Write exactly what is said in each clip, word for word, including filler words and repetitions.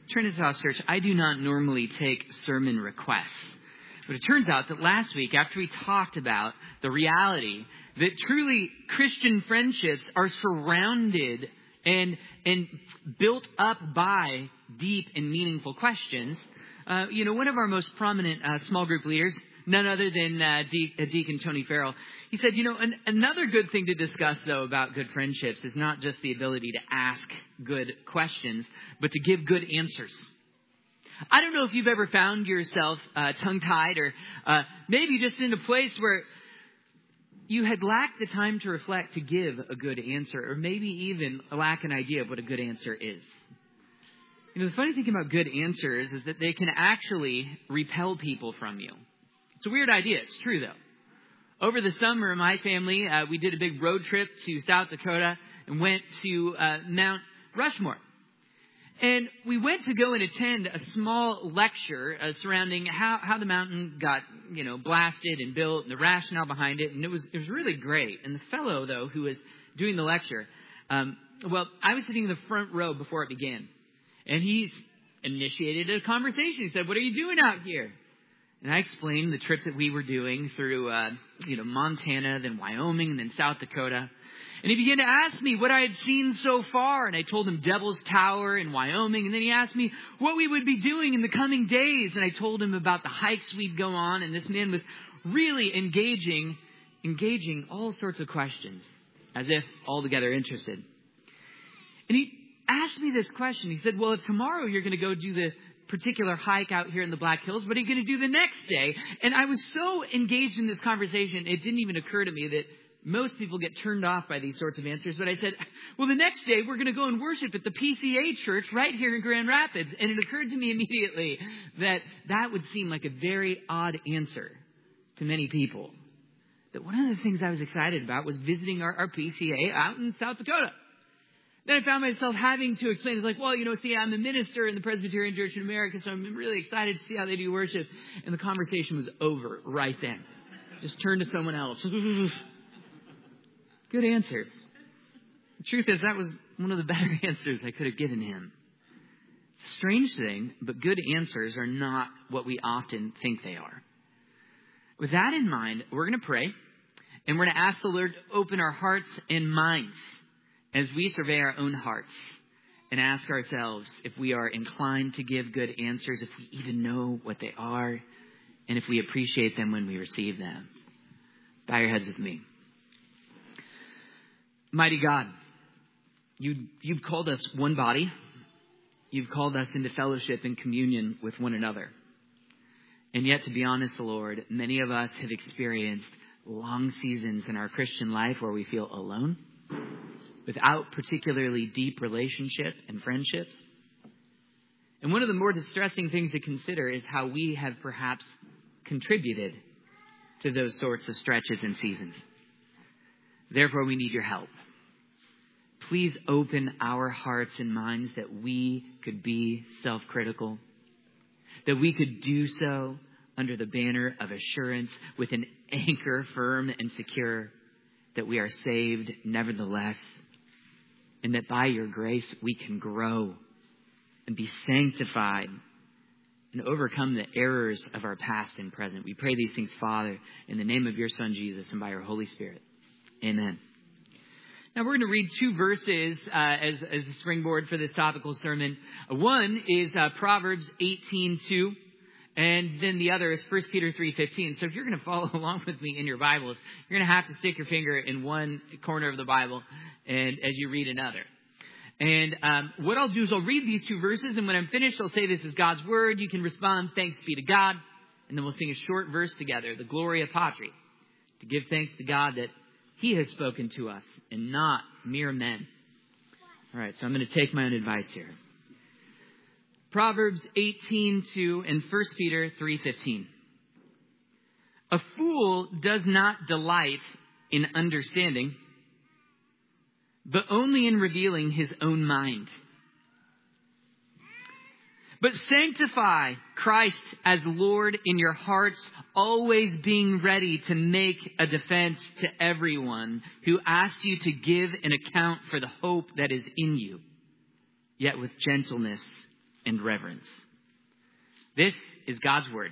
Trinitas Church, I do not normally take sermon requests. But it turns out that last week, after we talked about the reality that truly Christian friendships are surrounded and and built up by deep and meaningful questions, uh, you know, one of our most prominent uh, small group leaders, none other than uh, De- uh, Deacon Tony Farrell, he said, you know, an- another good thing to discuss, though, about good friendships is not just the ability to ask good questions, but to give good answers. I don't know if you've ever found yourself uh, tongue-tied or uh, maybe just in a place where you had lacked the time to reflect to give a good answer, or maybe even lack an idea of what a good answer is. You know, the funny thing about good answers is that they can actually repel people from you. It's a weird idea. It's true, though. Over the summer, my family, uh, we did a big road trip to South Dakota and went to uh, Mount Rushmore. And we went to go and attend a small lecture uh, surrounding how, how the mountain got, you know, blasted and built and the rationale behind it. And it was it was really great. And the fellow, though, who was doing the lecture, um, well, I was sitting in the front row before it began. And he's initiated a conversation. He said, "What are you doing out here?" And I explained the trip that we were doing through, uh, you know, Montana, then Wyoming, and then South Dakota. And he began to ask me what I had seen so far. And I told him Devil's Tower in Wyoming. And then he asked me what we would be doing in the coming days. And I told him about the hikes we'd go on. And this man was really engaging, engaging all sorts of questions, as if altogether interested. And he asked me this question. He said, well, if tomorrow you're going to go do the particular hike out here in the Black Hills, what are you going to do the next day? And I was so engaged in this conversation, it didn't even occur to me that most people get turned off by these sorts of answers. But I said, well, the next day we're going to go and worship at the P C A church right here in Grand Rapids. And it occurred to me immediately that that would seem like a very odd answer to many people. That one of the things I was excited about was visiting our, our P C A out in South Dakota. Then I found myself having to explain, it's like, well, you know, see, I'm a minister in the Presbyterian Church in America, so I'm really excited to see how they do worship. And the conversation was over right then. Just turn to someone else. Good answers. The truth is, that was one of the better answers I could have given him. It's a strange thing, but good answers are not what we often think they are. With that in mind, we're going to pray, and we're going to ask the Lord to open our hearts and minds as we survey our own hearts and ask ourselves if we are inclined to give good answers, if we even know what they are, and if we appreciate them when we receive them. Bow your heads with me. Mighty God, you, you've called us one body. You've called us into fellowship and communion with one another. And yet, to be honest, Lord, many of us have experienced long seasons in our Christian life where we feel alone, without particularly deep relationship and friendships. And one of the more distressing things to consider is how we have perhaps contributed to those sorts of stretches and seasons. Therefore, we need your help. Please open our hearts and minds that we could be self-critical, that we could do so under the banner of assurance with an anchor firm and secure, that we are saved nevertheless, and that by your grace we can grow and be sanctified and overcome the errors of our past and present. We pray these things, Father, in the name of your Son, Jesus, and by your Holy Spirit. Amen. Now we're going to read two verses uh, as, as a springboard for this topical sermon. One is uh, Proverbs eighteen two, and then the other is First Peter three fifteen. So if you're going to follow along with me in your Bibles, you're going to have to stick your finger in one corner of the Bible and as you read another. And um, what I'll do is I'll read these two verses, and when I'm finished, I'll say this is God's word. You can respond, thanks be to God. And then we'll sing a short verse together, the Gloria Patri, to give thanks to God that he has spoken to us and not mere men. All right, so I'm going to take my own advice here. Proverbs eighteen two and First Peter three fifteen. A fool does not delight in understanding, but only in revealing his own mind. But sanctify Christ as Lord in your hearts, always being ready to make a defense to everyone who asks you to give an account for the hope that is in you, yet with gentleness and reverence. This is God's word.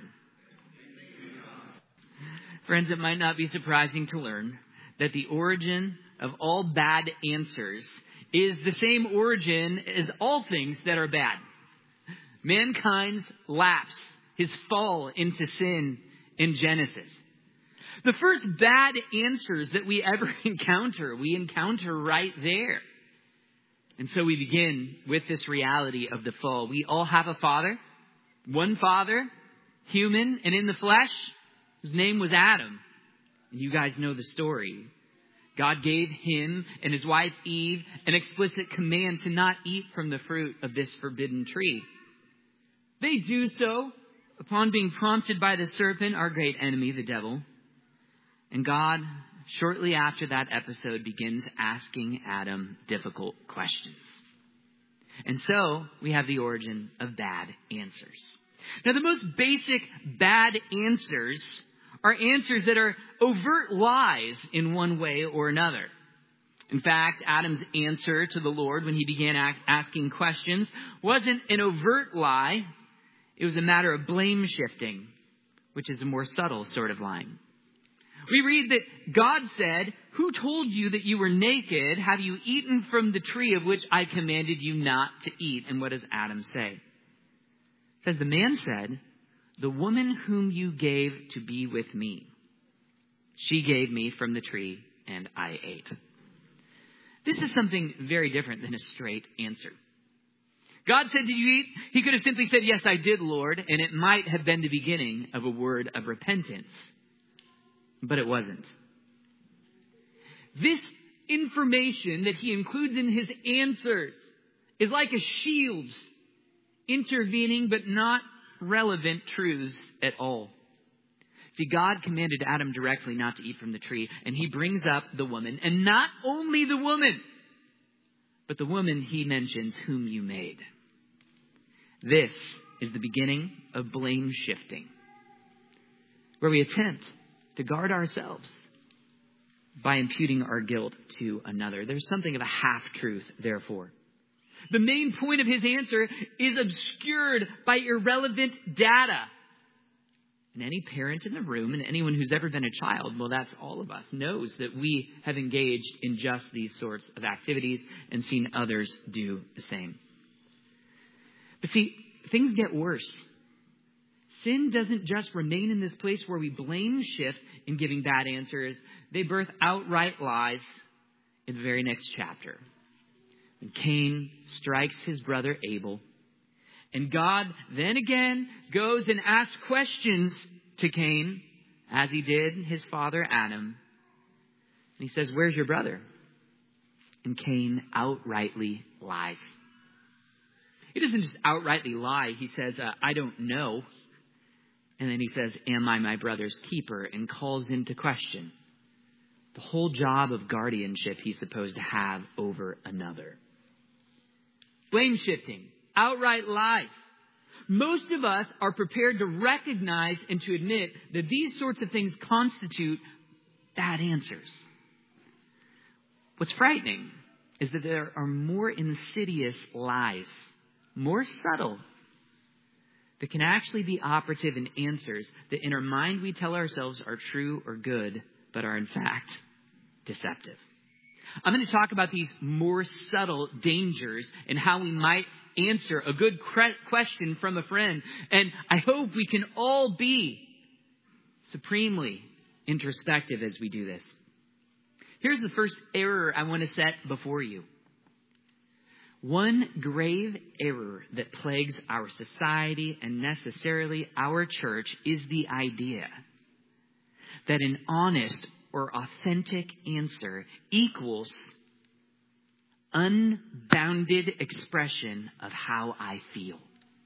Friends, it might not be surprising to learn that the origin of all bad answers is the same origin as all things that are bad. Mankind's lapse, his fall into sin in Genesis. The first bad answers that we ever encounter, we encounter right there. And so we begin with this reality of the fall. We all have a father, one father, human and in the flesh, whose name was Adam. And you guys know the story. God gave him and his wife Eve an explicit command to not eat from the fruit of this forbidden tree. They do so upon being prompted by the serpent, our great enemy, the devil. And God, shortly after that episode, begins asking Adam difficult questions. And so we have the origin of bad answers. Now, the most basic bad answers are answers that are overt lies in one way or another. In fact, Adam's answer to the Lord when he began ask, asking questions wasn't an overt lie. It was a matter of blame shifting, which is a more subtle sort of line. We read that God said, "Who told you that you were naked? Have you eaten from the tree of which I commanded you not to eat?" And what does Adam say? It says, the man said, "The woman whom you gave to be with me, she gave me from the tree and I ate." This is something very different than a straight answer. God said, "Did you eat?" He could have simply said, "Yes, I did, Lord." And it might have been the beginning of a word of repentance. But it wasn't. This information that he includes in his answers is like a shield, intervening but not relevant truths at all. See, God commanded Adam directly not to eat from the tree, and he brings up the woman, and not only the woman, but the woman he mentions whom you made. This is the beginning of blame shifting, where we attempt to guard ourselves by imputing our guilt to another. There's something of a half-truth, therefore. The main point of his answer is obscured by irrelevant data. And any parent in the room and anyone who's ever been a child, well, that's all of us, knows that we have engaged in just these sorts of activities and seen others do the same. But see, things get worse. Sin doesn't just remain in this place where we blame shift in giving bad answers. They birth outright lies in the very next chapter. When Cain strikes his brother Abel, and God then again goes and asks questions to Cain, as he did his father Adam. And he says, "Where's your brother?" And Cain outrightly lies. He doesn't just outrightly lie. He says, uh, "I don't know." And then he says, "Am I my brother's keeper?" and calls into question the whole job of guardianship he's supposed to have over another. Blame shifting, outright lies. Most of us are prepared to recognize and to admit that these sorts of things constitute bad answers. What's frightening is that there are more insidious lies, more subtle, that can actually be operative in answers that in our mind we tell ourselves are true or good, but are in fact deceptive. I'm going to talk about these more subtle dangers and how we might answer a good question from a friend. And I hope we can all be supremely introspective as we do this. Here's the first error I want to set before you. One grave error that plagues our society and necessarily our church is the idea that an honest or authentic answer equals unbounded expression of how I feel.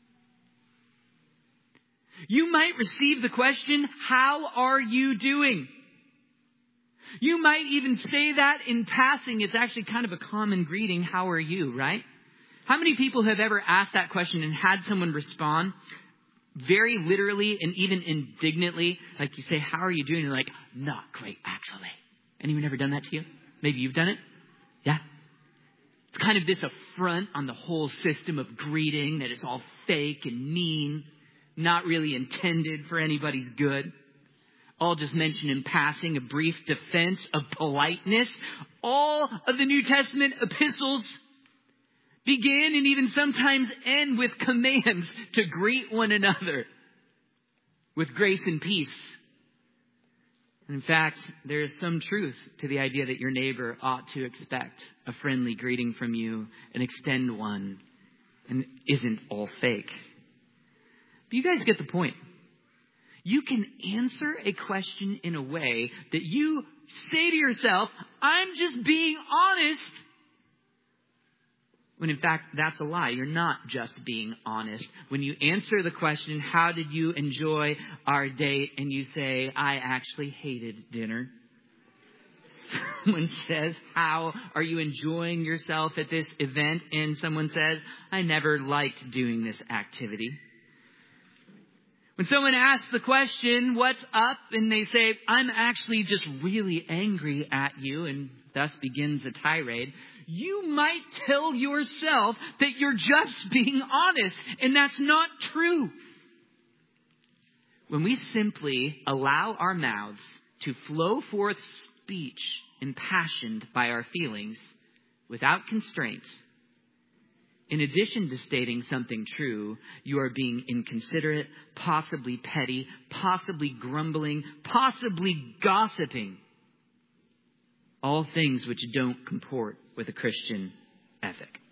You might receive the question, "How are you doing?" You might even say that in passing. It's actually kind of a common greeting. "How are you?" Right? How many people have ever asked that question and had someone respond very literally and even indignantly? Like you say, "How are you doing?" And you're like, "Not great, actually." Anyone ever done that to you? Maybe you've done it? Yeah? It's kind of this front on the whole system of greeting that is all fake and mean, not really intended for anybody's good. I'll just mention in passing a brief defense of politeness. All of the New Testament epistles begin and even sometimes end with commands to greet one another with grace and peace. And in fact, there is some truth to the idea that your neighbor ought to expect a friendly greeting from you and extend one, and isn't all fake. But you guys get the point. You can answer a question in a way that you say to yourself, I'm just being honest. When in fact, that's a lie. You're not just being honest. When you answer the question, how did you enjoy our date? And you say, I actually hated dinner. Someone says, how are you enjoying yourself at this event? And someone says, I never liked doing this activity. When someone asks the question, what's up? And they say, I'm actually just really angry at you, and thus begins a tirade, you might tell yourself that you're just being honest, and that's not true. When we simply allow our mouths to flow forth speech impassioned by our feelings without constraints, in addition to stating something true, you are being inconsiderate, possibly petty, possibly grumbling, possibly gossiping. All things which don't comport with a Christian ethic.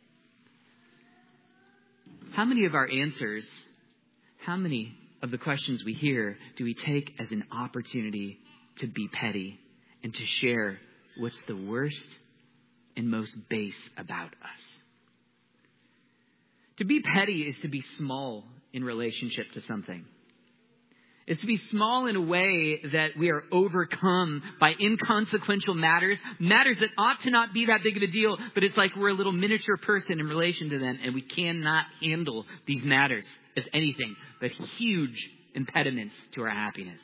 How many of our answers, how many of the questions we hear do we take as an opportunity to be petty and to share what's the worst and most base about us? To be petty is to be small in relationship to something. It's to be small in a way that we are overcome by inconsequential matters, matters that ought to not be that big of a deal, but it's like we're a little miniature person in relation to them, and we cannot handle these matters as anything but huge impediments to our happiness.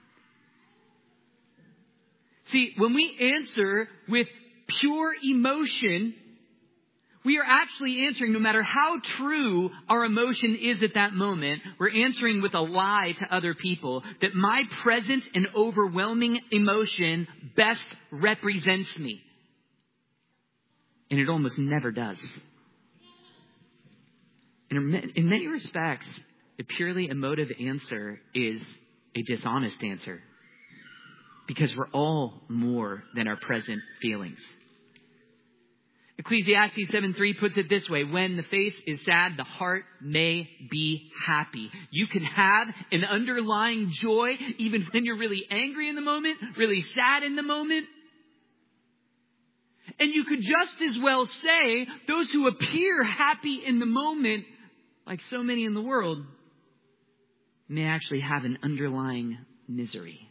See, when we answer with pure emotion, we are actually answering, no matter how true our emotion is at that moment, we're answering with a lie to other people that my present and overwhelming emotion best represents me. And it almost never does. And in many respects, a purely emotive answer is a dishonest answer. Because we're all more than our present feelings. Ecclesiastes seven three puts it this way: when the face is sad, the heart may be happy. You can have an underlying joy even when you're really angry in the moment, really sad in the moment. And you could just as well say those who appear happy in the moment, like so many in the world, may actually have an underlying misery.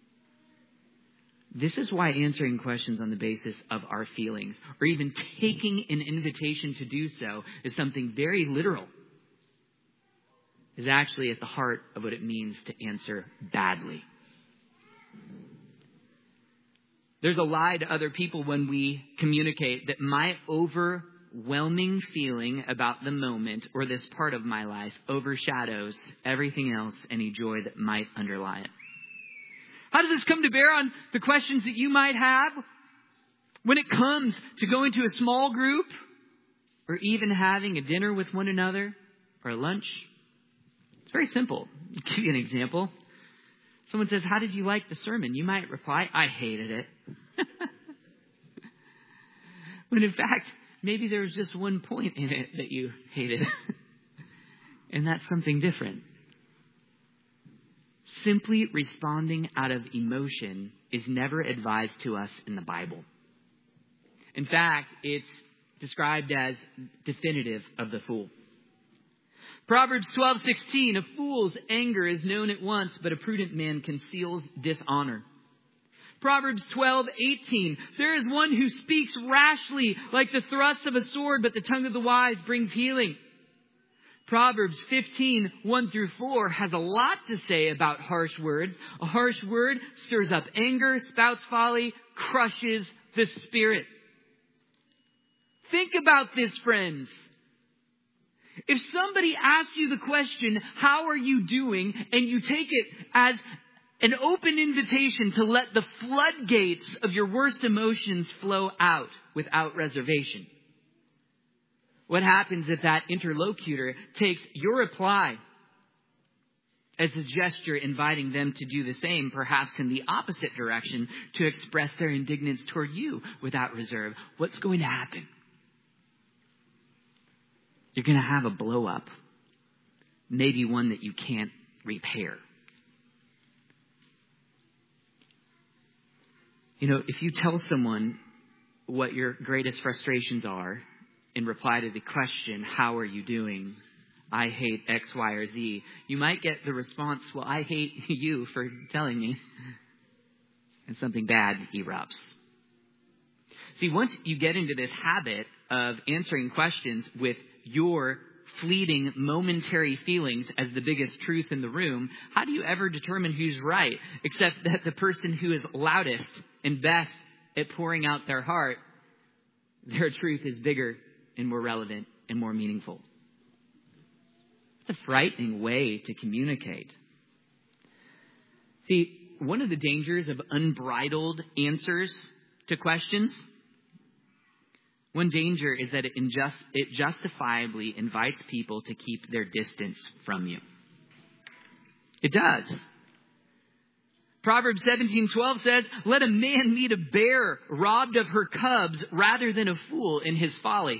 This is why answering questions on the basis of our feelings, or even taking an invitation to do so, is something very literal, is actually at the heart of what it means to answer badly. There's a lie to other people when we communicate that my overwhelming feeling about the moment or this part of my life overshadows everything else, any joy that might underlie it. How does this come to bear on the questions that you might have when it comes to going to a small group or even having a dinner with one another or a lunch? It's very simple. I'll give you an example. Someone says, how did you like the sermon? You might reply, I hated it. When in fact, maybe there was just one point in it that you hated. And that's something different. Simply responding out of emotion is never advised to us in the Bible. In fact, it's described as definitive of the fool. Proverbs twelve sixteen, a fool's anger is known at once, but a prudent man conceals dishonor. Proverbs twelve eighteen, there is one who speaks rashly like the thrust of a sword, but the tongue of the wise brings healing. Proverbs fifteen, one through four has a lot to say about harsh words. A harsh word stirs up anger, spouts folly, crushes the spirit. Think about this, friends. If somebody asks you the question, how are you doing? And you take it as an open invitation to let the floodgates of your worst emotions flow out without reservation. What happens if that interlocutor takes your reply as a gesture inviting them to do the same, perhaps in the opposite direction, to express their indignance toward you without reserve? What's going to happen? You're going to have a blow up. Maybe one that you can't repair. You know, if you tell someone what your greatest frustrations are in reply to the question, how are you doing? I hate X, Y, or Z. You might get the response, well, I hate you for telling me. And something bad erupts. See, once you get into this habit of answering questions with your fleeting, momentary feelings as the biggest truth in the room, how do you ever determine who's right? Except that the person who is loudest and best at pouring out their heart, their truth is bigger and more relevant and more meaningful. It's a frightening way to communicate. See, one of the dangers of unbridled answers to questions, one danger is that it, injust, it justifiably invites people to keep their distance from you. It does. Proverbs seventeen twelve says, let a man meet a bear robbed of her cubs rather than a fool in his folly.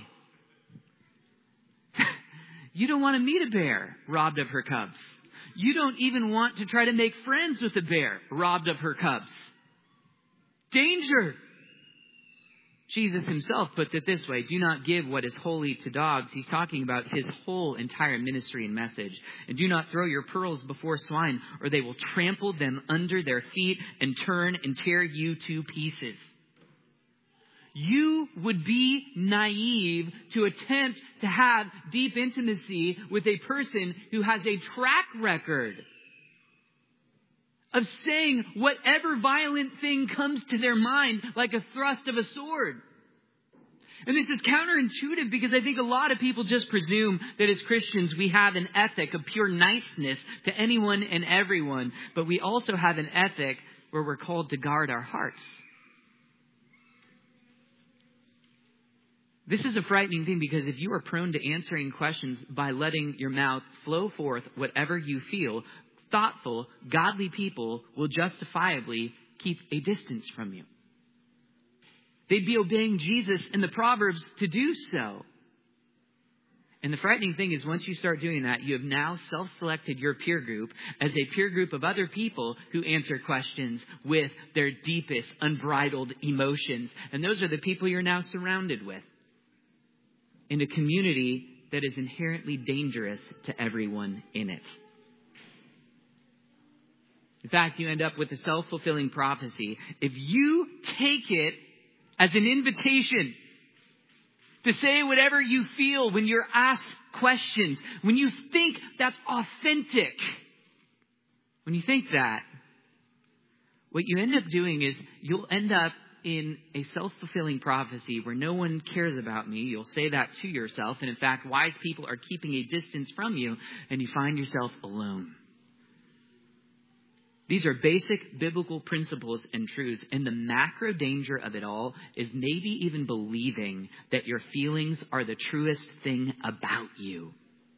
You don't want to meet a bear robbed of her cubs. You don't even want to try to make friends with a bear robbed of her cubs. Danger. Jesus himself puts it this way, do not give what is holy to dogs. He's talking about his whole entire ministry and message. And do not throw your pearls before swine, or they will trample them under their feet and turn and tear you to pieces. You would be naive to attempt to have deep intimacy with a person who has a track record of saying whatever violent thing comes to their mind like a thrust of a sword. And this is counterintuitive because I think a lot of people just presume that as Christians we have an ethic of pure niceness to anyone and everyone, but we also have an ethic where we're called to guard our hearts. This is a frightening thing because if you are prone to answering questions by letting your mouth flow forth whatever you feel, thoughtful, godly people will justifiably keep a distance from you. They'd be obeying Jesus in the Proverbs to do so. And the frightening thing is once you start doing that, you have now self-selected your peer group as a peer group of other people who answer questions with their deepest, unbridled emotions. And those are the people you're now surrounded with in a community that is inherently dangerous to everyone in it. In fact, you end up with a self-fulfilling prophecy. If you take it as an invitation to say whatever you feel when you're asked questions, when you think that's authentic, when you think that, what you end up doing is you'll end up in a self-fulfilling prophecy where no one cares about me. You'll say that to yourself. And in fact, wise people are keeping a distance from you and you find yourself alone. These are basic biblical principles and truths. And the macro danger of it all is maybe even believing that your feelings are the truest thing about you.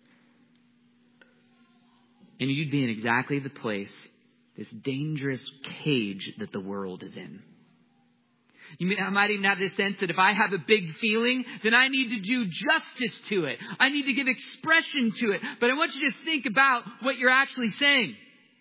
And you'd be in exactly the place, this dangerous cage that the world is in. You might even have this sense that if I have a big feeling, then I need to do justice to it. I need to give expression to it. But I want you to think about what you're actually saying.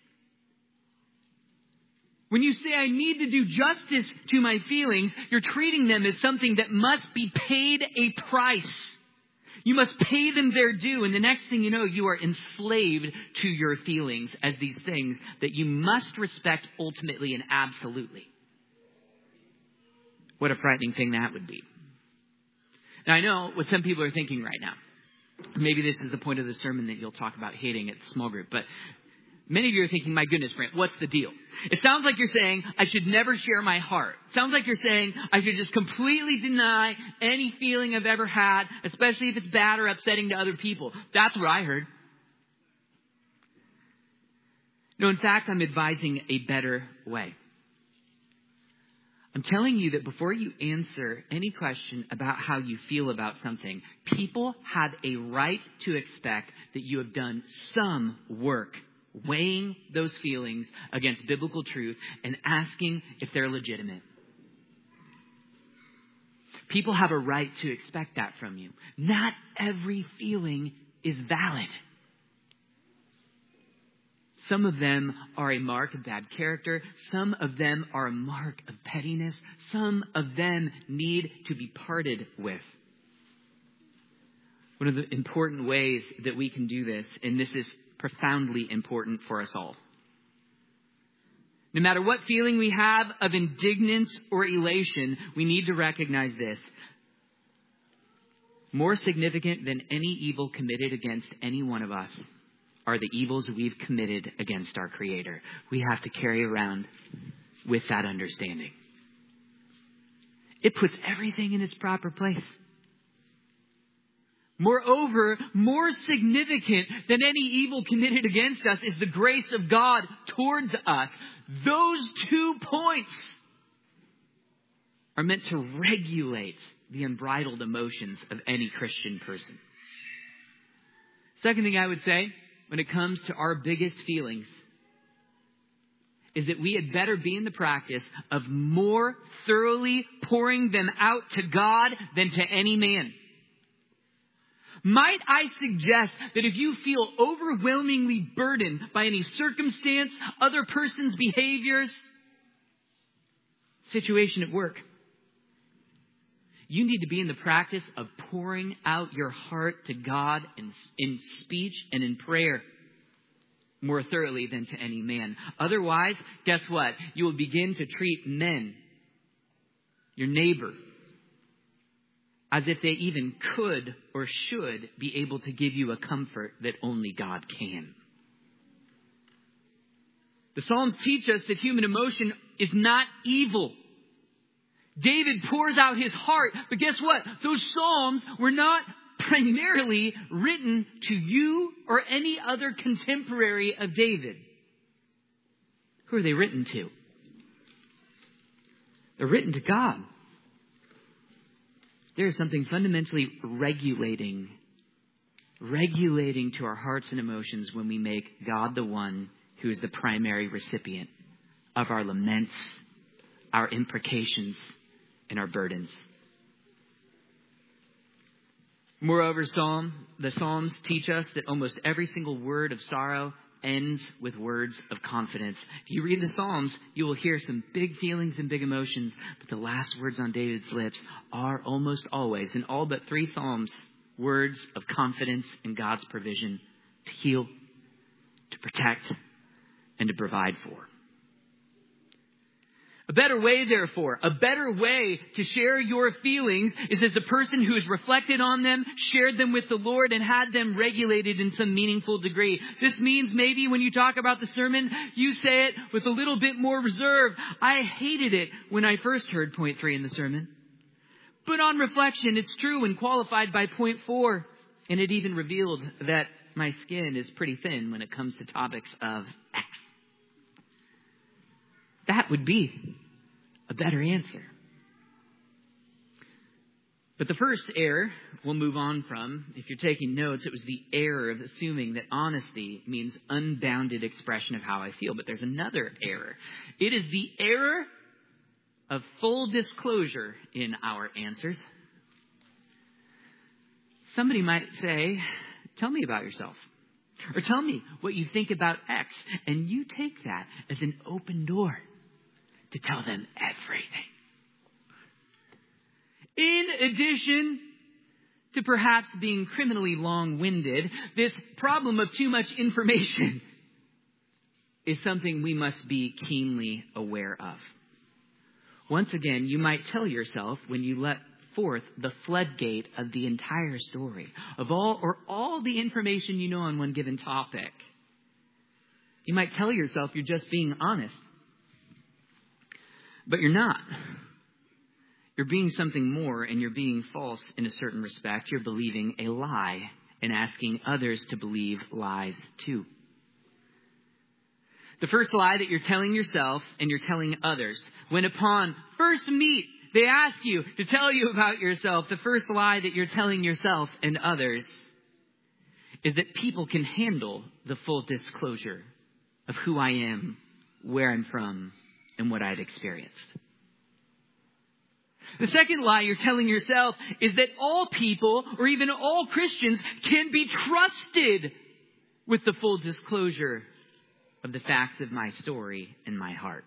When you say I need to do justice to my feelings, you're treating them as something that must be paid a price. You must pay them their due. And the next thing you know, you are enslaved to your feelings as these things that you must respect ultimately and absolutely. What a frightening thing that would be. Now, I know what some people are thinking right now. Maybe this is the point of the sermon that you'll talk about hating at the small group. But Many of you are thinking, my goodness, Brent, what's the deal? It sounds like you're saying I should never share my heart. It sounds like you're saying I should just completely deny any feeling I've ever had, especially if it's bad or upsetting to other people. That's what I heard. No, in fact, I'm advising a better way. I'm telling you that before you answer any question about how you feel about something, people have a right to expect that you have done some work weighing those feelings against biblical truth and asking if they're legitimate. People have a right to expect that from you. Not every feeling is valid. Some of them are a mark of bad character. Some of them are a mark of pettiness. Some of them need to be parted with. One of the important ways that we can do this, and this is profoundly important for us all. No matter what feeling we have of indignance or elation, we need to recognize this. More significant than any evil committed against any one of us are the evils we've committed against our Creator. We have to carry around with that understanding. It puts everything in its proper place. Moreover, more significant than any evil committed against us is the grace of God towards us. Those two points are meant to regulate the unbridled emotions of any Christian person. Second thing I would say when it comes to our biggest feelings is that we had better be in the practice of more thoroughly pouring them out to God than to any man. Might I suggest that if you feel overwhelmingly burdened by any circumstance, other person's behaviors, situation at work, you need to be in the practice of pouring out your heart to God in, in speech and in prayer more thoroughly than to any man. Otherwise, guess what? You will begin to treat men, your neighbor, as if they even could or should be able to give you a comfort that only God can. The Psalms teach us that human emotion is not evil. David pours out his heart, but guess what? Those Psalms were not primarily written to you or any other contemporary of David. Who are they written to? They're written to God. There is something fundamentally regulating, regulating to our hearts and emotions when we make God the one who is the primary recipient of our laments, our imprecations, and our burdens. Moreover, Psalm, the Psalms teach us that almost every single word of sorrow ends with words of confidence. If you read the Psalms, you will hear some big feelings and big emotions, but the last words on David's lips are almost always, in all but three Psalms, words of confidence in God's provision to heal, to protect, and to provide for. A better way, therefore, a better way to share your feelings is as a person who has reflected on them, shared them with the Lord, and had them regulated in some meaningful degree. This means maybe when you talk about the sermon, you say it with a little bit more reserve. I hated it when I first heard point three in the sermon. But on reflection, it's true and qualified by point four. And it even revealed that my skin is pretty thin when it comes to topics of X. That would be a better answer. But the first error we'll move on from, if you're taking notes, it was the error of assuming that honesty means unbounded expression of how I feel. But there's another error. It is the error of full disclosure in our answers. Somebody might say, tell me about yourself. Or tell me what you think about X. And you take that as an open door to tell them everything. In addition to perhaps being criminally long-winded, this problem of too much information is something we must be keenly aware of. Once again, you might tell yourself when you let forth the floodgate of the entire story, of all or all the information you know on one given topic, You might tell yourself you're just being honest, but you're not. You're being something more, and you're being false in a certain respect. You're believing a lie and asking others to believe lies too. The first lie that you're telling yourself and you're telling others, when upon first meet, they ask you to tell you about yourself, the first lie that you're telling yourself and others is that people can handle the full disclosure of who I am, where I'm from, and what I've experienced. The second lie you're telling yourself is that all people, or even all Christians, can be trusted with the full disclosure of the facts of my story and my heart.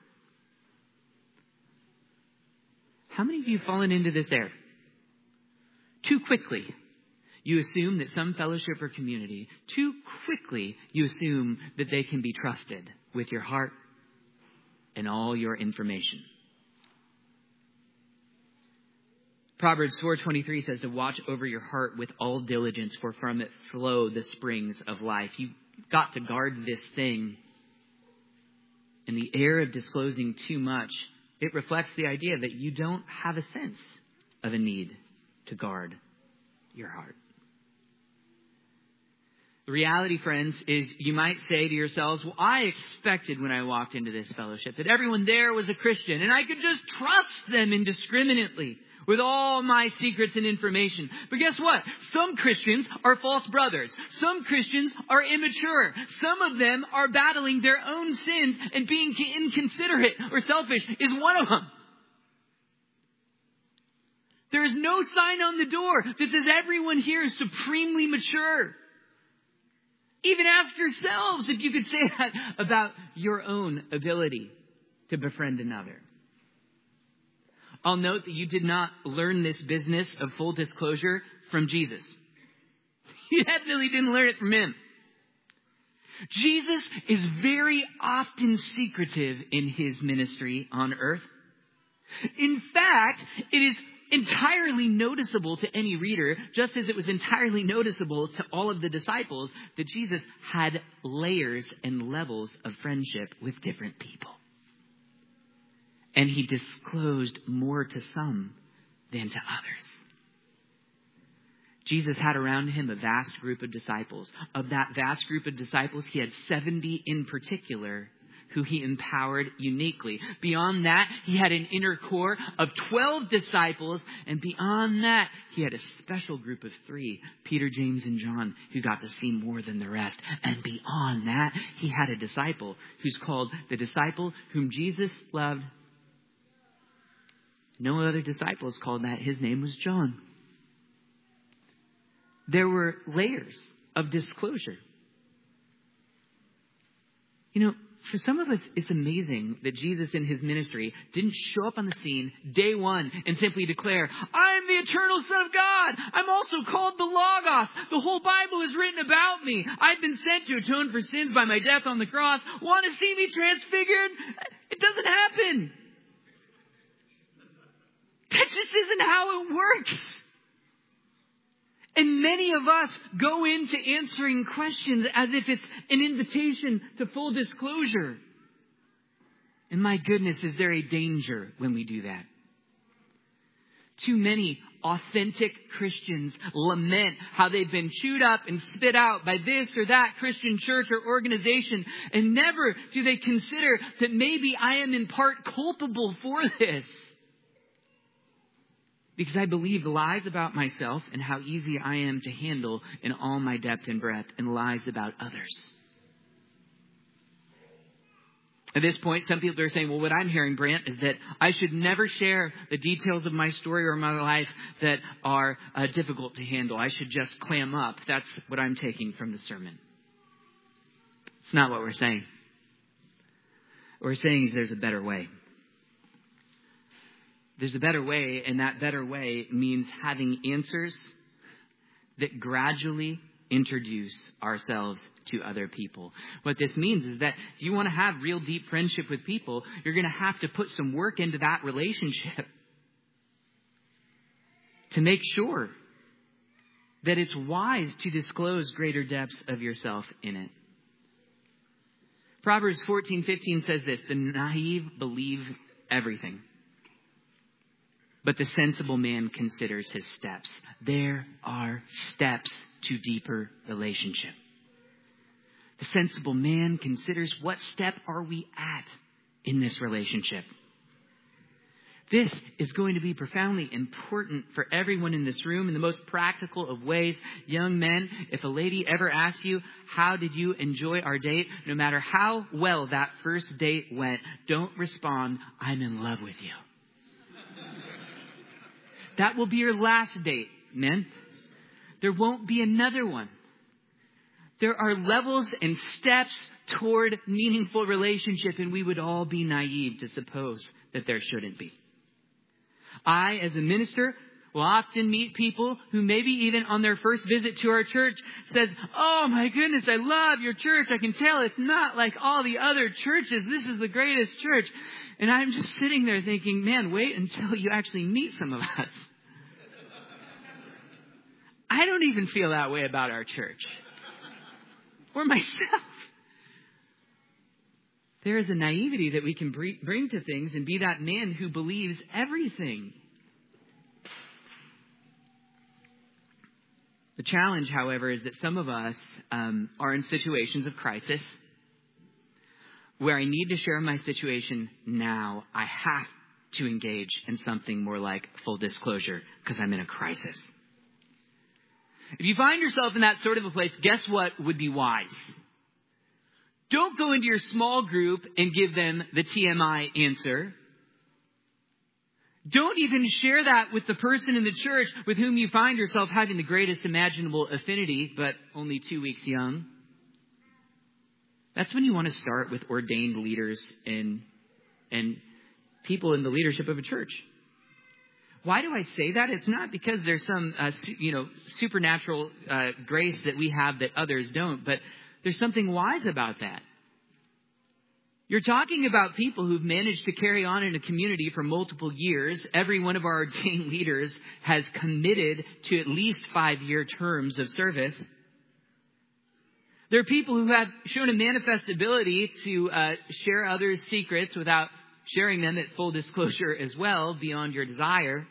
How many of you have fallen into this error? Too quickly, you assume that some fellowship or community, too quickly, you assume that they can be trusted with your heart and all your information. Proverbs four twenty-three says to watch over your heart with all diligence, for from it flow the springs of life. You've got to guard this thing. In the air of disclosing too much, it reflects the idea that you don't have a sense of a need to guard your heart. The reality, friends, is you might say to yourselves, well, I expected when I walked into this fellowship that everyone there was a Christian and I could just trust them indiscriminately with all my secrets and information. But guess what? Some Christians are false brothers. Some Christians are immature. Some of them are battling their own sins, and being inconsiderate or selfish is one of them. There is no sign on the door that says everyone here is supremely mature. Even ask yourselves if you could say that about your own ability to befriend another. I'll note that you did not learn this business of full disclosure from Jesus. You definitely didn't learn it from him. Jesus is very often secretive in his ministry on earth. In fact, it is entirely noticeable to any reader, just as it was entirely noticeable to all of the disciples, that Jesus had layers and levels of friendship with different people. And he disclosed more to some than to others. Jesus had around him a vast group of disciples. Of that vast group of disciples, he had seventy in particular who he empowered uniquely. Beyond that, he had an inner core of twelve disciples. And beyond that, he had a special group of three, Peter, James, and John, who got to see more than the rest. And beyond that, he had a disciple who's called the disciple whom Jesus loved. No other disciples called that. His name was John. There were layers of disclosure. You know, for some of us, it's amazing that Jesus in his ministry didn't show up on the scene day one and simply declare, I'm the eternal Son of God. I'm also called the Logos. The whole Bible is written about me. I've been sent to atone for sins by my death on the cross. Want to see me transfigured? It doesn't happen. That just isn't how it works. And many of us go into answering questions as if it's an invitation to full disclosure. And my goodness, is there a danger when we do that? Too many authentic Christians lament how they've been chewed up and spit out by this or that Christian church or organization. And never do they consider that maybe I am in part culpable for this. Because I believe lies about myself and how easy I am to handle in all my depth and breadth, and lies about others. At this point, some people are saying, well, what I'm hearing, Brant, is that I should never share the details of my story or my life that are uh, difficult to handle. I should just clam up. That's what I'm taking from the sermon. It's not what we're saying. What we're saying is there's a better way. There's a better way, and that better way means having answers that gradually introduce ourselves to other people. What this means is that if you want to have real deep friendship with people, you're going to have to put some work into that relationship to make sure that it's wise to disclose greater depths of yourself in it. Proverbs fourteen fifteen says this, the naive believe everything, but the sensible man considers his steps. There are steps to deeper relationship. The sensible man considers, what step are we at in this relationship? This is going to be profoundly important for everyone in this room in the most practical of ways. Young men, if a lady ever asks you, how did you enjoy our date? No matter how well that first date went, don't respond, I'm in love with you. That will be your last date, men. There won't be another one. There are levels and steps toward meaningful relationship, and we would all be naive to suppose that there shouldn't be. I, as a minister, will often meet people who maybe even on their first visit to our church says, oh my goodness, I love your church. I can tell it's not like all the other churches. This is the greatest church. And I'm just sitting there thinking, man, wait until you actually meet some of us. I don't even feel that way about our church or myself. There is a naivety that we can bring to things and be that man who believes everything. The challenge, however, is that some of us um, are in situations of crisis where I need to share my situation now. I have to engage in something more like full disclosure because I'm in a crisis. If you find yourself in that sort of a place, guess what would be wise? Don't go into your small group and give them the T M I answer. Don't even share that with the person in the church with whom you find yourself having the greatest imaginable affinity, but only two weeks young. That's when you want to start with ordained leaders and, and people in the leadership of a church. Why do I say that? It's not because there's some, uh, you know, supernatural uh, grace that we have that others don't, but there's something wise about that. You're talking about people who've managed to carry on in a community for multiple years. Every one of our ordained leaders has committed to at least five-year terms of service. There are people who have shown a manifest ability to uh, share others' secrets without sharing them at full disclosure as well, beyond your desire.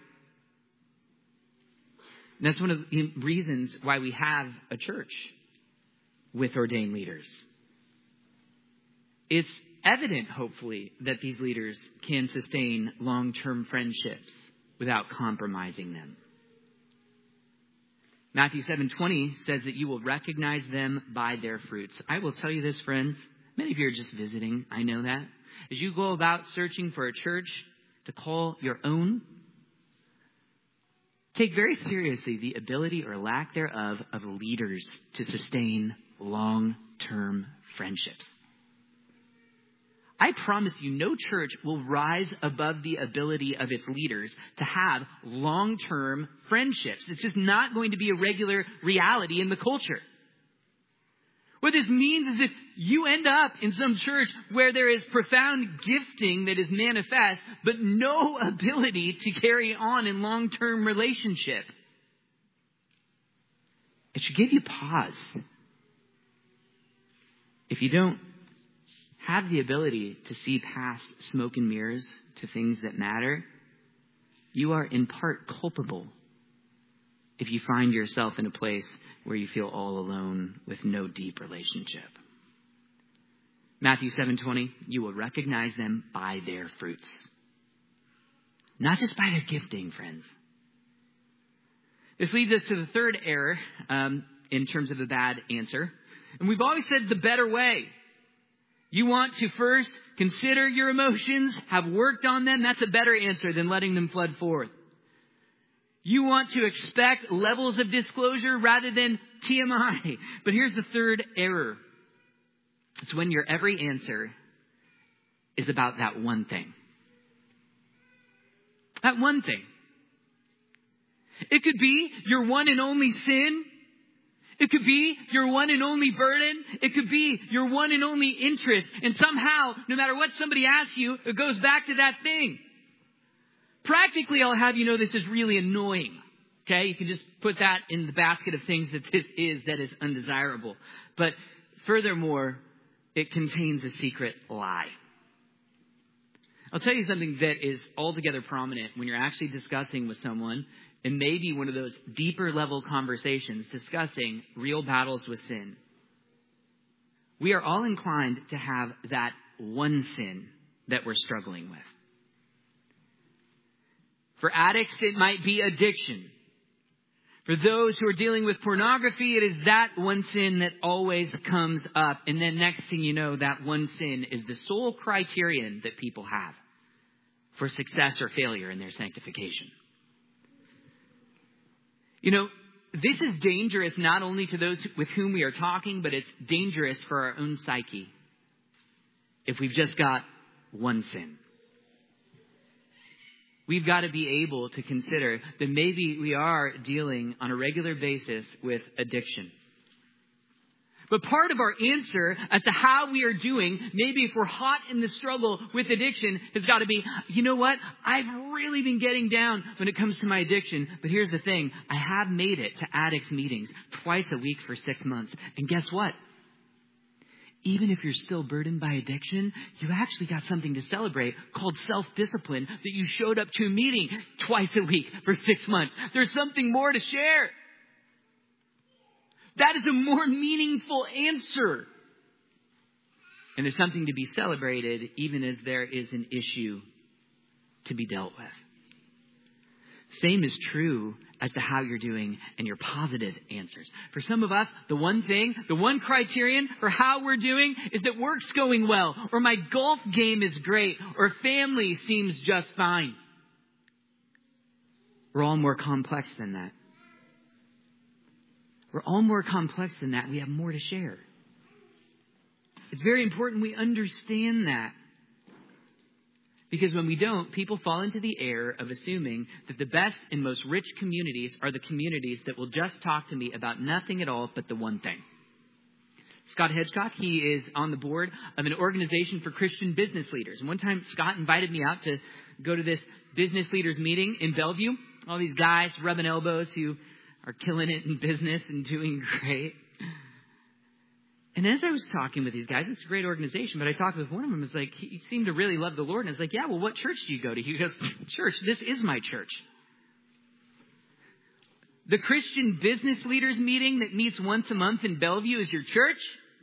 And that's one of the reasons why we have a church with ordained leaders. It's evident, hopefully, that these leaders can sustain long-term friendships without compromising them. Matthew seven twenty says that you will recognize them by their fruits. I will tell you this, friends. Many of you are just visiting. I know that. As you go about searching for a church to call your own, take very seriously the ability or lack thereof of leaders to sustain long-term friendships. I promise you, no church will rise above the ability of its leaders to have long-term friendships. It's just not going to be a regular reality in the culture. What this means is if you end up in some church where there is profound gifting that is manifest, but no ability to carry on in long-term relationship, it should give you pause. If you don't have the ability to see past smoke and mirrors to things that matter, you are in part culpable if you find yourself in a place where you feel all alone with no deep relationship. Matthew seven twenty, you will recognize them by their fruits. Not just by their gifting, friends. This leads us to the third error um, in terms of a bad answer. And we've always said the better way. You want to first consider your emotions, have worked on them. That's a better answer than letting them flood forth. You want to expect levels of disclosure rather than T M I. But here's the third error. It's when your every answer is about that one thing. That one thing. It could be your one and only sin. It could be your one and only burden. It could be your one and only interest. And somehow, no matter what somebody asks you, it goes back to that thing. Practically, I'll have you know this is really annoying. Okay? You can just put that in the basket of things that this is that is undesirable. But furthermore, it contains a secret lie. I'll tell you something that is altogether prominent when you're actually discussing with someone, and maybe one of those deeper level conversations discussing real battles with sin. We are all inclined to have that one sin that we're struggling with. For addicts, it might be addiction. For those who are dealing with pornography, it is that one sin that always comes up. And then next thing you know, that one sin is the sole criterion that people have for success or failure in their sanctification. You know, this is dangerous not only to those with whom we are talking, but it's dangerous for our own psyche if we've just got one sin. We've got to be able to consider that maybe we are dealing on a regular basis with addiction. But part of our answer as to how we are doing, maybe if we're hot in the struggle with addiction, has got to be, you know what? I've really been getting down when it comes to my addiction. But here's the thing. I have made it to addicts meetings twice a week for six months. And guess what? Even if you're still burdened by addiction, you actually got something to celebrate called self-discipline that you showed up to a meeting twice a week for six months. There's something more to share. That is a more meaningful answer. And there's something to be celebrated even as there is an issue to be dealt with. Same is true as to how you're doing and your positive answers. For some of us, the one thing, the one criterion for how we're doing is that work's going well, or my golf game is great, or family seems just fine. We're all more complex than that. We're all more complex than that. We have more to share. It's very important we understand that. Because when we don't, people fall into the error of assuming that the best and most rich communities are the communities that will just talk to me about nothing at all but the one thing. Scott Hedgecock, he is on the board of an organization for Christian business leaders. And one time, Scott invited me out to go to this business leaders meeting in Bellevue. All these guys rubbing elbows who are killing it in business and doing great. And as I was talking with these guys, it's a great organization, but I talked with one of them. It's like, he seemed to really love the Lord. And I was like, yeah, well, what church do you go to? He goes, church, this is my church. The Christian business leaders meeting that meets once a month in Bellevue is your church?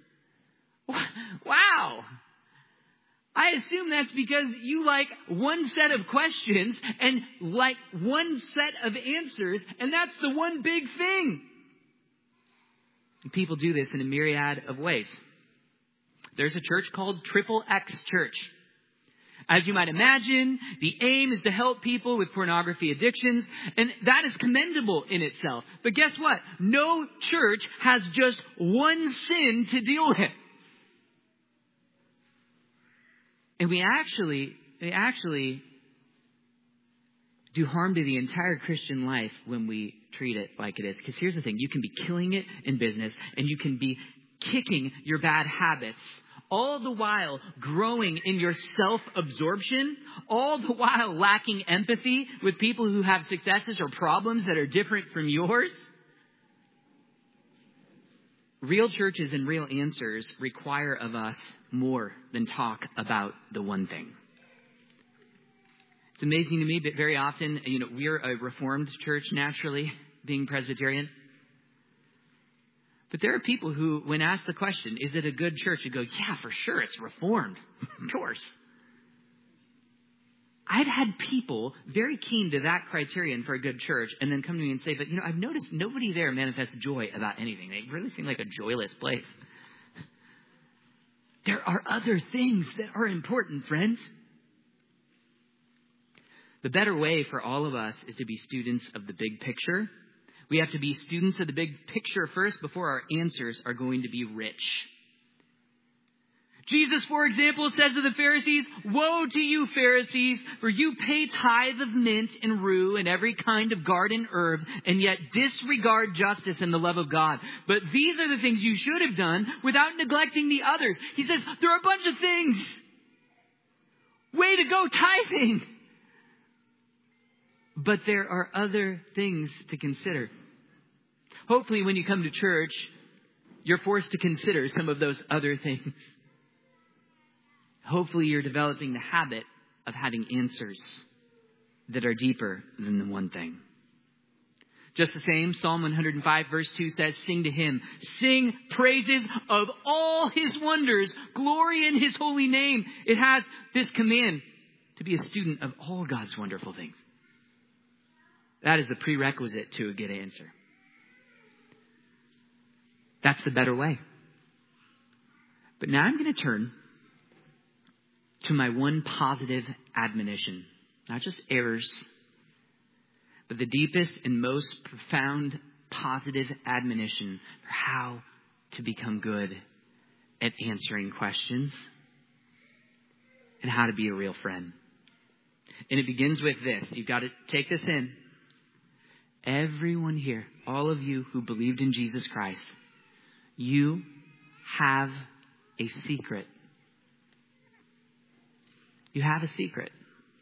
Wow. I assume that's because you like one set of questions and like one set of answers, and that's the one big thing. And people do this in a myriad of ways. There's a church called Triple X Church. As you might imagine, the aim is to help people with pornography addictions, and that is commendable in itself. But guess what? No church has just one sin to deal with. And we actually, we actually do harm to the entire Christian life when we treat it like it is. Because here's the thing. You can be killing it in business and you can be kicking your bad habits, all the while growing in your self-absorption, all the while lacking empathy with people who have successes or problems that are different from yours. Real churches and real answers require of us more than talk about the one thing. It's amazing to me, but very often, you know, we're a Reformed church naturally, being Presbyterian. But there are people who, when asked the question, is it a good church? You go, yeah, for sure, it's Reformed. Of course. I've had people very keen to that criterion for a good church and then come to me and say, but, you know, I've noticed nobody there manifests joy about anything. They really seem like a joyless place. There are other things that are important, friends. The better way for all of us is to be students of the big picture. We have to be students of the big picture first before our answers are going to be rich. Jesus, for example, says to the Pharisees, woe to you, Pharisees, for you pay tithe of mint and rue and every kind of garden herb, and yet disregard justice and the love of God. But these are the things you should have done without neglecting the others. He says, there are a bunch of things. Way to go, tithing. But there are other things to consider. Hopefully, when you come to church, you're forced to consider some of those other things. hopefully you're developing the habit of having answers that are deeper than the one thing. Just the same, Psalm one hundred five verse two says, sing to him, sing praises of all his wonders, glory in his holy name. It has this command to be a student of all God's wonderful things. That is the prerequisite to a good answer. That's the better way. But now I'm going to turn to my one positive admonition. Not just errors, but the deepest and most profound positive admonition for how to become good at answering questions and how to be a real friend. And it begins with this. You've got to take this in. Everyone here, all of you who believed in Jesus Christ, you have a secret. You have a secret.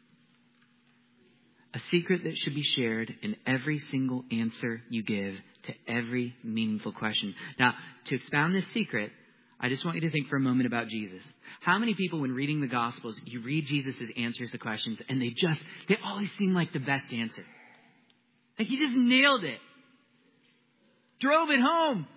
A secret that should be shared in every single answer you give to every meaningful question. Now, to expound this secret, I just want you to think for a moment about Jesus. How many people, when reading the Gospels, you read Jesus' answers to questions and they just, they always seem like the best answer. Like he just nailed it. Drove it home.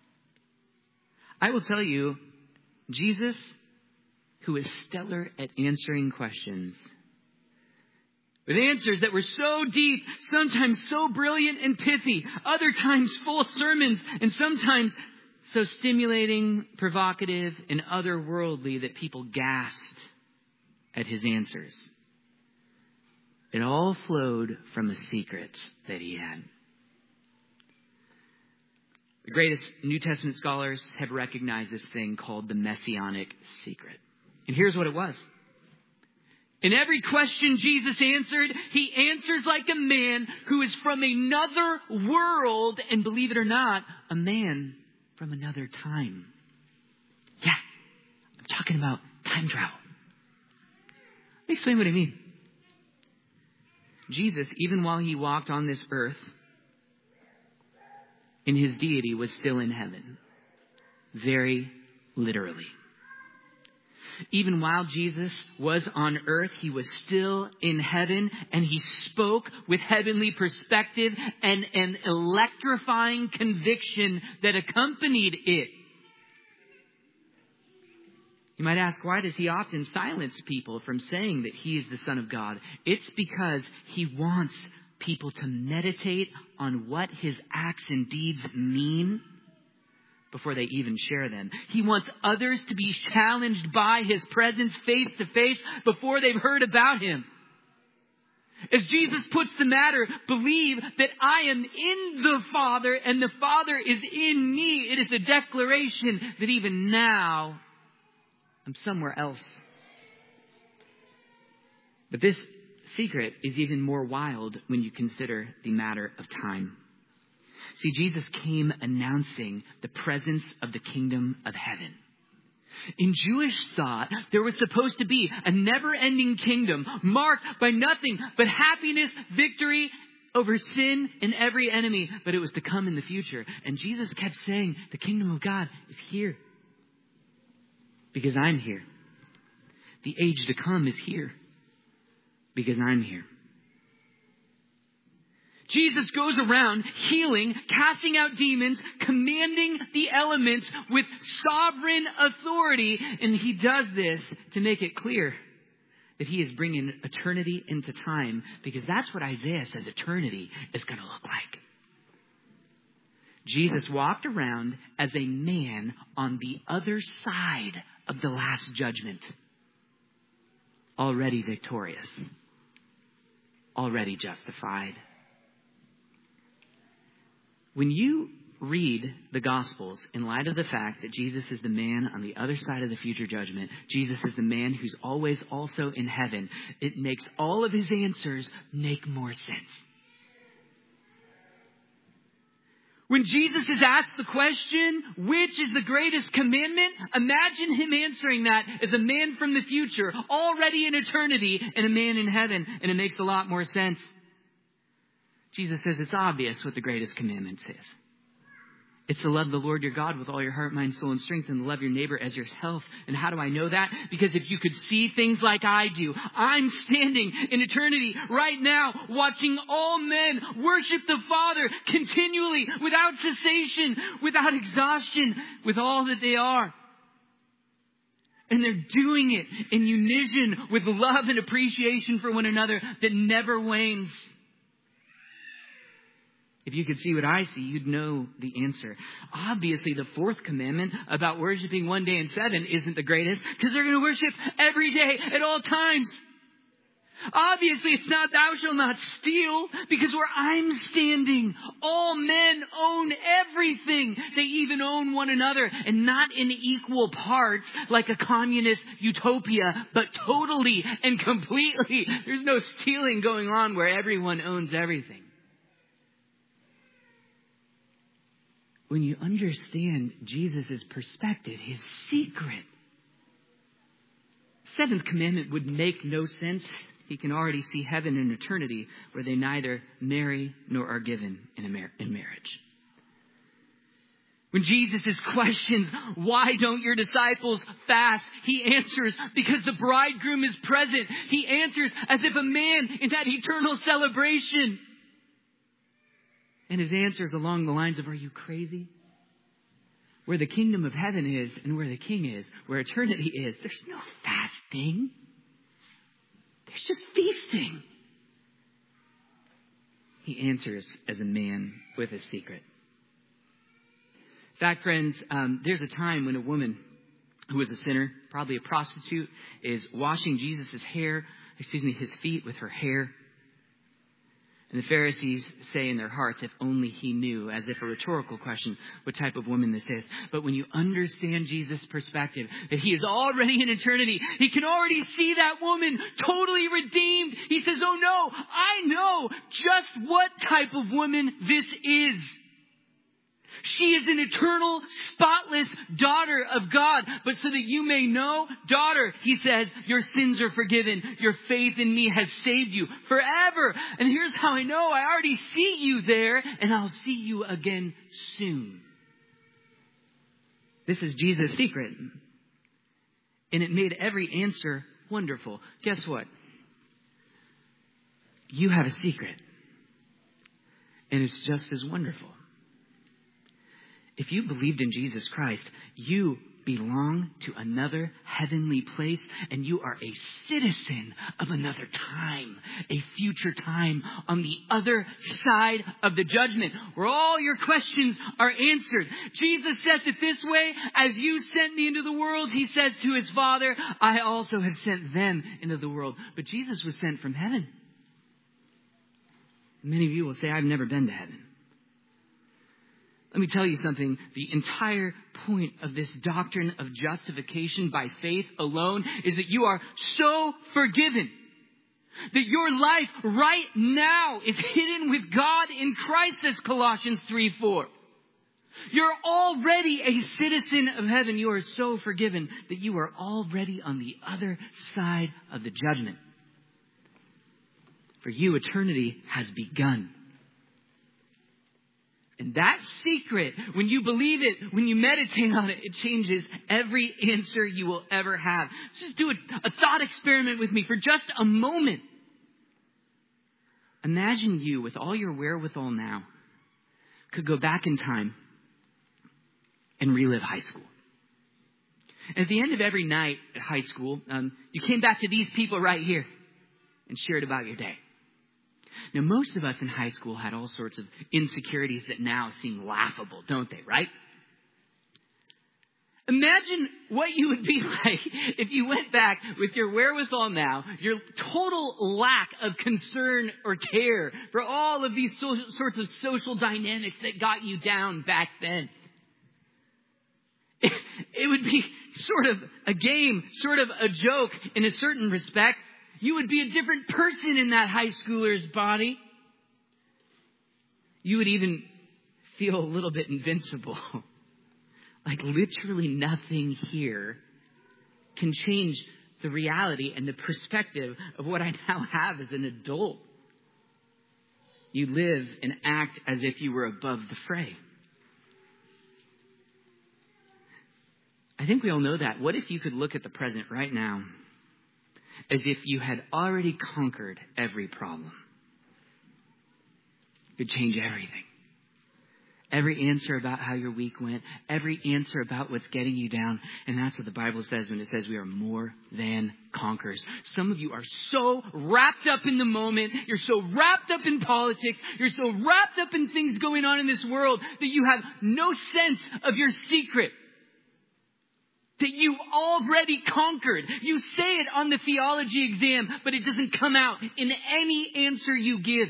I will tell you, Jesus, who is stellar at answering questions, with answers that were so deep, sometimes so brilliant and pithy, other times full sermons, and sometimes so stimulating, provocative, and otherworldly that people gasped at his answers. It all flowed from a secret that he had. The greatest New Testament scholars have recognized this thing called the messianic secret. And here's what it was. In every question Jesus answered, he answers like a man who is from another world, and believe it or not, a man from another time. Yeah, I'm talking about time travel. Let me explain what I mean. Jesus, even while he walked on this earth, in his deity, was still in heaven. Very literally. Even while Jesus was on earth, he was still in heaven, and he spoke with heavenly perspective and an electrifying conviction that accompanied it. You might ask, why does he often silence people from saying that he is the Son of God? It's because he wants people to meditate on what his acts and deeds mean before they even share them. He wants others to be challenged by his presence face to face before they've heard about him. As Jesus puts the matter, believe that I am in the Father and the Father is in me. It is a declaration that even now I'm somewhere else. But this secret is even more wild when you consider the matter of time. See, Jesus came announcing the presence of the kingdom of heaven. In Jewish thought, there was supposed to be a never-ending kingdom marked by nothing but happiness, victory over sin and every enemy. But it was to come in the future. And Jesus kept saying, the kingdom of God is here. Because I'm here. The age to come is here. Because I'm here. Jesus goes around healing, casting out demons, commanding the elements with sovereign authority. And he does this to make it clear that he is bringing eternity into time, because that's what Isaiah says eternity is going to look like. Jesus walked around as a man on the other side of the last judgment. Already victorious. Already justified. When you read the Gospels in light of the fact that Jesus is the man on the other side of the future judgment, Jesus is the man who's always also in heaven, it makes all of his answers make more sense. When Jesus is asked the question, which is the greatest commandment? Imagine him answering that as a man from the future, already in eternity, and a man in heaven. And it makes a lot more sense. Jesus says it's obvious what the greatest commandment is. It's to love the Lord your God with all your heart, mind, soul, and strength, and to love your neighbor as yourself. And how do I know that? Because if you could see things like I do, I'm standing in eternity right now watching all men worship the Father continually, without cessation, without exhaustion, with all that they are. And they're doing it in unison with love and appreciation for one another that never wanes. If you could see what I see, you'd know the answer. Obviously, the fourth commandment about worshiping one day in seven isn't the greatest, because they're going to worship every day at all times. Obviously, it's not thou shalt not steal, because where I'm standing, all men own everything. They even own one another, and not in equal parts like a communist utopia, but totally and completely. There's no stealing going on where everyone owns everything. When you understand Jesus' perspective, his secret, seventh commandment would make no sense. He can already see heaven and eternity where they neither marry nor are given in, a mar- in marriage. When Jesus questions, why don't your disciples fast? He answers, because the bridegroom is present. He answers as if a man in that eternal celebration. And his answer is along the lines of, are you crazy? Where the kingdom of heaven is and where the king is, where eternity is, there's no fasting. There's just feasting. He answers as a man with a secret. In fact, friends, um, there's a time when a woman who is a sinner, probably a prostitute, is washing Jesus' hair, excuse me, his feet with her hair. And the Pharisees say in their hearts, if only he knew, as if a rhetorical question, what type of woman this is. But when you understand Jesus' perspective, that he is already in eternity, he can already see that woman totally redeemed. He says, oh no, I know just what type of woman this is. She is an eternal, spotless daughter of God. But so that you may know, daughter, he says, your sins are forgiven. Your faith in me has saved you forever. And here's how I know. I already see you there, and I'll see you again soon. This is Jesus' secret. And it made every answer wonderful. Guess what? You have a secret. And it's just as wonderful. If you believed in Jesus Christ, you belong to another heavenly place, and you are a citizen of another time, a future time on the other side of the judgment, where all your questions are answered. Jesus says it this way, as you sent me into the world, he says to his Father, I also have sent them into the world. But Jesus was sent from heaven. Many of you will say, I've never been to heaven. Let me tell you something. The entire point of this doctrine of justification by faith alone is that you are so forgiven that your life right now is hidden with God in Christ, as Colossians three four. You're already a citizen of heaven. You are so forgiven that you are already on the other side of the judgment. For you, eternity has begun. And that secret, when you believe it, when you meditate on it, it changes every answer you will ever have. Just do a, a thought experiment with me for just a moment. Imagine you, with all your wherewithal now, could go back in time and relive high school. And at the end of every night at high school, um, you came back to these people right here and shared about your day. Now, most of us in high school had all sorts of insecurities that now seem laughable, don't they, right? Imagine what you would be like if you went back with your wherewithal now, your total lack of concern or care for all of these so- sorts of social dynamics that got you down back then. It, it would be sort of a game, sort of a joke in a certain respect. You would be a different person in that high schooler's body. You would even feel a little bit invincible. Like literally nothing here can change the reality and the perspective of what I now have as an adult. You live and act as if you were above the fray. I think we all know that. What if you could look at the present right now as if you had already conquered every problem? It would change everything. Every answer about how your week went, every answer about what's getting you down. And that's what the Bible says when it says we are more than conquerors. Some of you are so wrapped up in the moment. You're so wrapped up in politics. You're so wrapped up in things going on in this world that you have no sense of your secret. That you've already conquered. You say it on the theology exam, but it doesn't come out in any answer you give.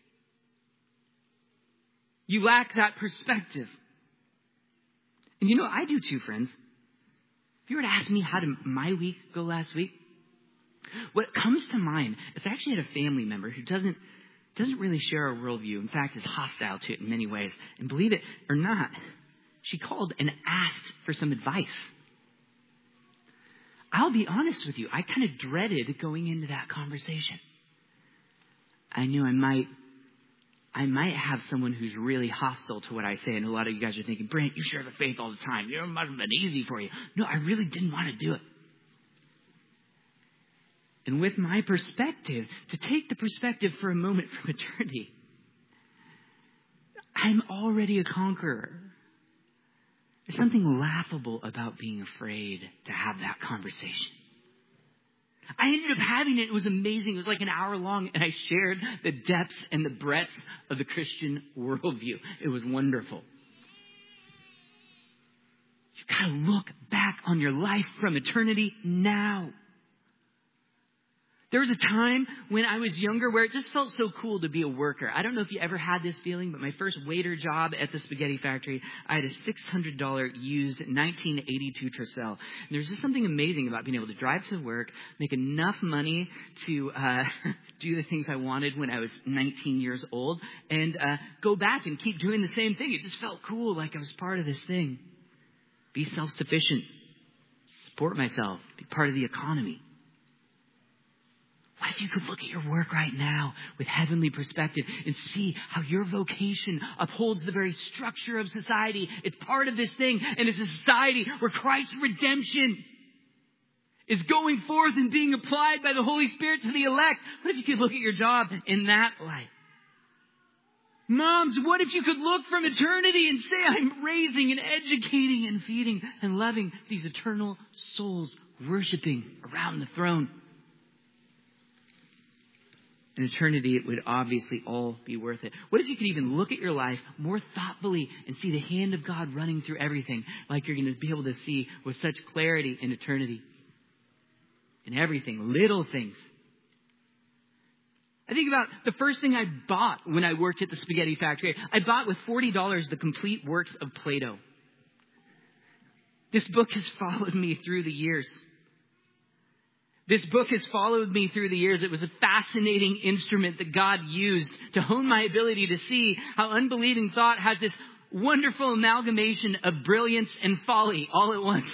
You lack that perspective. And you know, I do too, friends. If you were to ask me how did my week go last week, what comes to mind is I actually had a family member who doesn't doesn't really share our worldview. In fact, is hostile to it in many ways. And believe it or not, she called and asked for some advice. I'll be honest with you, I kind of dreaded going into that conversation. I knew I might I might have someone who's really hostile to what I say. And a lot of you guys are thinking, Brent, you share the faith all the time. You know, it must have been easy for you. No, I really didn't want to do it. And with my perspective, to take the perspective for a moment from eternity, I'm already a conqueror. There's something laughable about being afraid to have that conversation. I ended up having it. It was amazing. It was like an hour long, and I shared the depths and the breadths of the Christian worldview. It was wonderful. You've got to look back on your life from eternity now. There was a time when I was younger where it just felt so cool to be a worker. I don't know if you ever had this feeling, but my first waiter job at the spaghetti factory, I had a six hundred dollars used nineteen eighty-two Tercel. And there's just something amazing about being able to drive to work, make enough money to uh, do the things I wanted when I was nineteen years old, and uh, go back and keep doing the same thing. It just felt cool, like I was part of this thing. Be self-sufficient. Support myself. Be part of the economy. What if you could look at your work right now with heavenly perspective and see how your vocation upholds the very structure of society? It's part of this thing, and it's a society where Christ's redemption is going forth and being applied by the Holy Spirit to the elect. What if you could look at your job in that light? Moms, what if you could look from eternity and say, I'm raising and educating and feeding and loving these eternal souls worshiping around the throne? In eternity, it would obviously all be worth it. What if you could even look at your life more thoughtfully and see the hand of God running through everything like you're going to be able to see with such clarity in eternity? In everything, little things. I think about the first thing I bought when I worked at the spaghetti factory. I bought with forty dollars the complete works of Plato. This book has followed me through the years. This book has followed me through the years. It was a fascinating instrument that God used to hone my ability to see how unbelieving thought has this wonderful amalgamation of brilliance and folly all at once.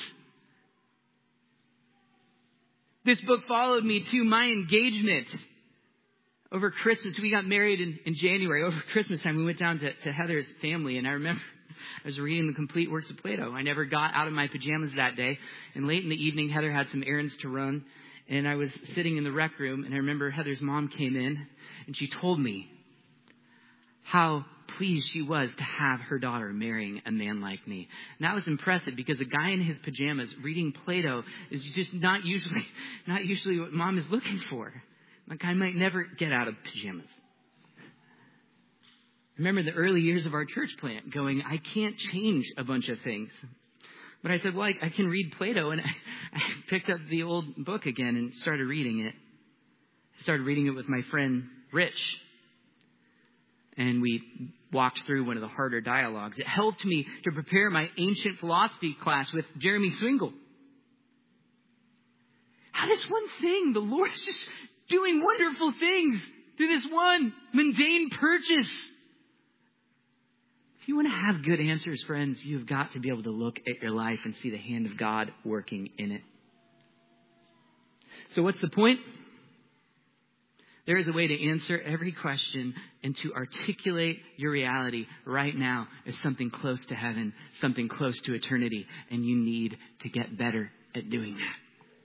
This book followed me to my engagement over Christmas. We got married in, in January. Over Christmas time, we went down to, to Heather's family, and I remember I was reading the complete works of Plato. I never got out of my pajamas that day. And late in the evening, Heather had some errands to run. And I was sitting in the rec room, and I remember Heather's mom came in, and she told me how pleased she was to have her daughter marrying a man like me. And that was impressive because a guy in his pajamas reading Plato is just not usually, not usually what mom is looking for. That guy might never get out of pajamas. I remember the early years of our church plant going, I can't change a bunch of things. But I said, well, I, I can read Plato. And I, I picked up the old book again and started reading it. I started reading it with my friend Rich. And we walked through one of the harder dialogues. It helped me to prepare my ancient philosophy class with Jeremy Swingle. How this one thing, the Lord is just doing wonderful things through this one mundane purchase. If you want to have good answers, friends, you've got to be able to look at your life and see the hand of God working in it. So what's the point? There is a way to answer every question and to articulate your reality right now as something close to heaven, something close to eternity, and you need to get better at doing that.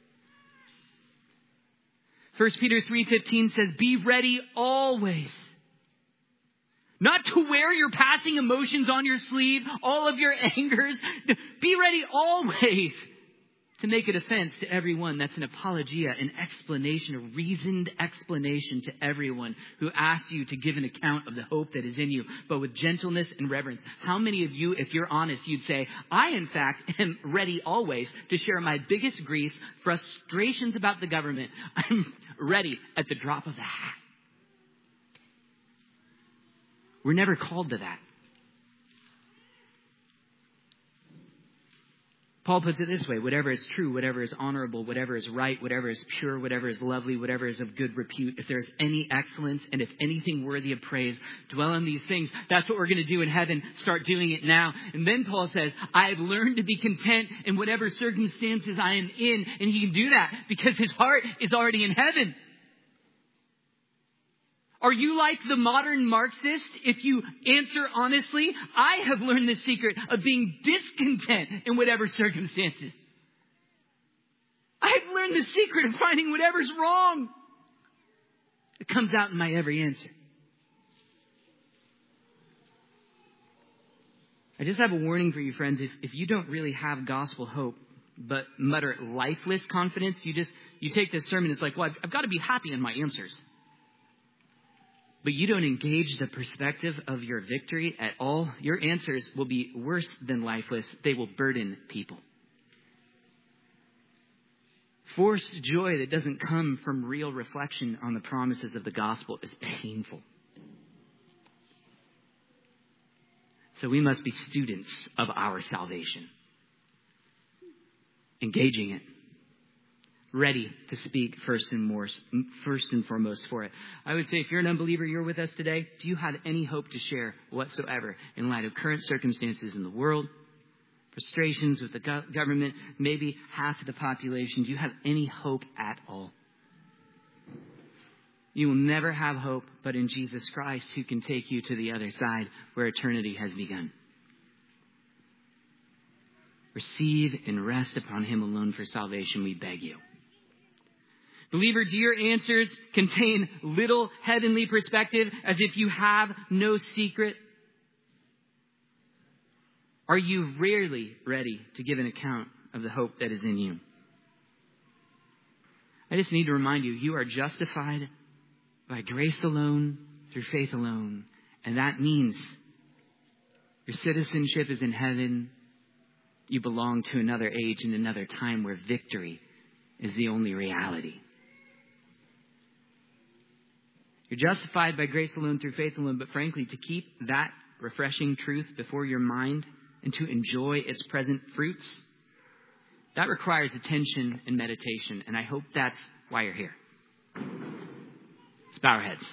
First Peter three fifteen says, be ready always. Not to wear your passing emotions on your sleeve, all of your angers. Be ready always to make a defense to everyone. That's an apologia, an explanation, a reasoned explanation to everyone who asks you to give an account of the hope that is in you, but with gentleness and reverence. How many of you, if you're honest, you'd say, I, in fact, am ready always to share my biggest griefs, frustrations about the government. I'm ready at the drop of a hat. We're never called to that. Paul puts it this way: whatever is true, whatever is honorable, whatever is right, whatever is pure, whatever is lovely, whatever is of good repute, if there is any excellence and if anything worthy of praise, dwell on these things. That's what we're going to do in heaven. Start doing it now. And then Paul says, I have learned to be content in whatever circumstances I am in. And he can do that because his heart is already in heaven. Are you like the modern Marxist? If you answer honestly, I have learned the secret of being discontent in whatever circumstances. I've learned the secret of finding whatever's wrong. It comes out in my every answer. I just have a warning for you, friends. If, if you don't really have gospel hope, but mutter lifeless confidence, you just, you take this sermon, it's like, well, I've, I've got to be happy in my answers. But you don't engage the perspective of your victory at all, your answers will be worse than lifeless. They will burden people. Forced joy that doesn't come from real reflection on the promises of the gospel is painful. So we must be students of our salvation, engaging it, ready to speak first and more, first and foremost for it. I would say if you're an unbeliever, you're with us today. Do you have any hope to share whatsoever in light of current circumstances in the world, frustrations with the go- government, maybe half of the population? Do you have any hope at all? You will never have hope but in Jesus Christ, who can take you to the other side where eternity has begun. Receive and rest upon him alone for salvation, we beg you. Believer, do your answers contain little heavenly perspective as if you have no secret? Are you rarely ready to give an account of the hope that is in you? I just need to remind you, you are justified by grace alone, through faith alone. And that means your citizenship is in heaven. You belong to another age and another time where victory is the only reality. You're justified by grace alone, through faith alone. But frankly, to keep that refreshing truth before your mind and to enjoy its present fruits, that requires attention and meditation. And I hope that's why you're here. Let's bow our heads.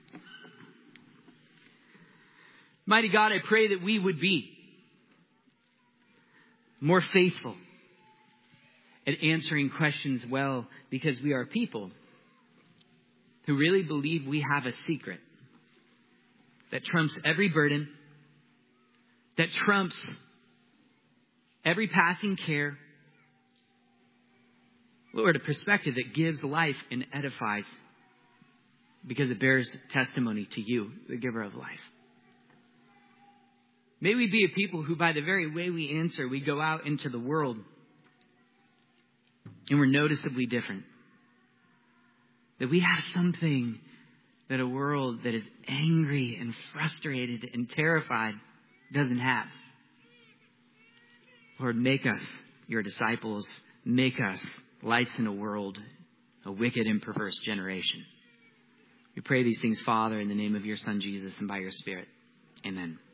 Mighty God, I pray that we would be more faithful at answering questions well, because we are people who really believe we have a secret that trumps every burden, that trumps every passing care. Lord, a perspective that gives life and edifies because it bears testimony to you, the giver of life. May we be a people who, by the very way we answer, we go out into the world and we're noticeably different. That we have something that a world that is angry and frustrated and terrified doesn't have. Lord, make us your disciples. Make us lights in a world, a wicked and perverse generation. We pray these things, Father, in the name of your Son, Jesus, and by your Spirit. Amen.